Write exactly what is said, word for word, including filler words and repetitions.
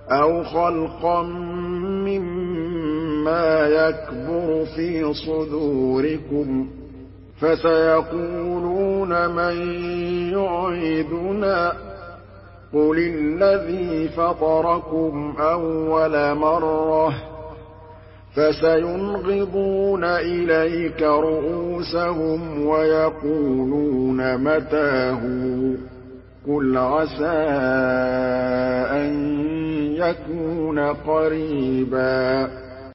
أَوْ خَلْقًا مِّمَّا يَكْبُرُ فِي صُدُورِكُمْ ۖ فَسَيَقُولُونَ مَن يُعِيدُنَا ۖ قُلِ الَّذِي فَطَرَكُمْ أَوَّلَ مَرَّةٍ ۚ فَسَيُنْغِضُونَ إِلَيْكَ رُءُوسَهُمْ وَيَقُولُونَ مَتَىٰ هُوَ ۖ قُلْ عَسَىٰ أَن يَكُونَ قَرِيبًا